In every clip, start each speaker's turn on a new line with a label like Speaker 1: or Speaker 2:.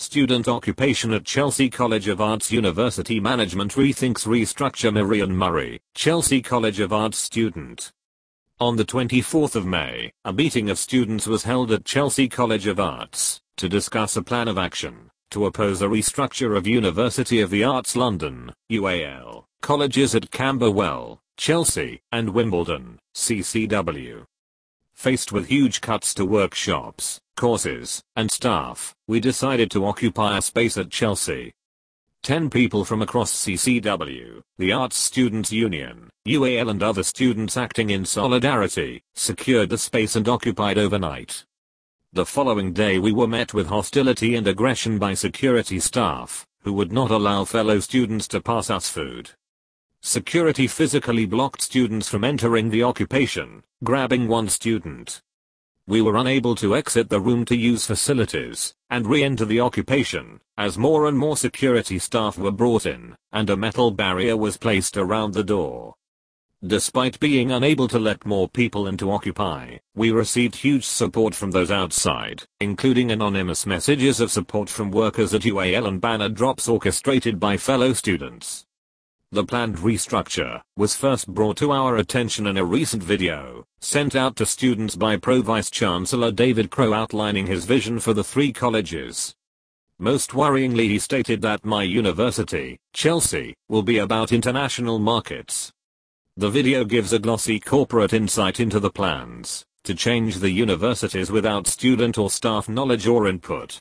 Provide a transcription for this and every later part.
Speaker 1: student occupation at Chelsea College of Arts. University management rethinks restructure. Miriam Murray, Chelsea College of Arts student. On the 24th of May, a meeting of students was held at Chelsea College of Arts to discuss a plan of action to oppose a restructure of University of the Arts London, UAL, colleges at Camberwell, Chelsea, and Wimbledon, CCW. Faced with huge cuts to workshops, courses, and staff, we decided to occupy a space at Chelsea. 10 people from across CCW, the Arts Students Union, UAL and other students acting in solidarity, secured the space and occupied overnight. The following day we were met with hostility and aggression by security staff, who would not allow fellow students to pass us food. Security physically blocked students from entering the occupation, grabbing one student. We were unable to exit the room to use facilities and re-enter the occupation, as more and more security staff were brought in, and a metal barrier was placed around the door. Despite being unable to let more people in to occupy, we received huge support from those outside, including anonymous messages of support from workers at UAL and banner drops orchestrated by fellow students. The planned restructure was first brought to our attention in a recent video, sent out to students by Pro-Vice Chancellor David Crowe outlining his vision for the three colleges. Most worryingly, he stated that my university, Chelsea, will be about international markets. The video gives a glossy corporate insight into the plans to change the universities without student or staff knowledge or input.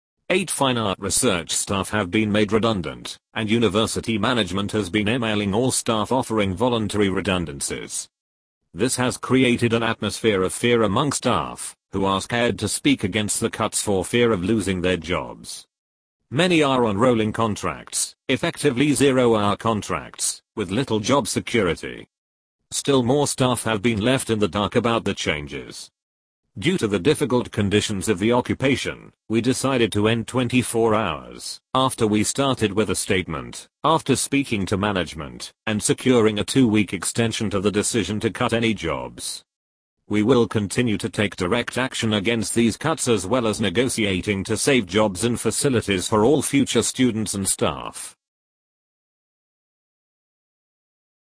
Speaker 1: 8 fine art research staff have been made redundant, and university management has been emailing all staff offering voluntary redundancies. This has created an atmosphere of fear among staff, who are scared to speak against the cuts for fear of losing their jobs. Many are on rolling contracts, effectively 0-hour contracts, with little job security. Still more staff have been left in the dark about the changes. Due to the difficult conditions of the occupation, we decided to end 24 hours after we started with a statement, after speaking to management and securing a 2-week extension to the decision to cut any jobs. We will continue to take direct action against these cuts as well as negotiating to save jobs and facilities for all future students and staff.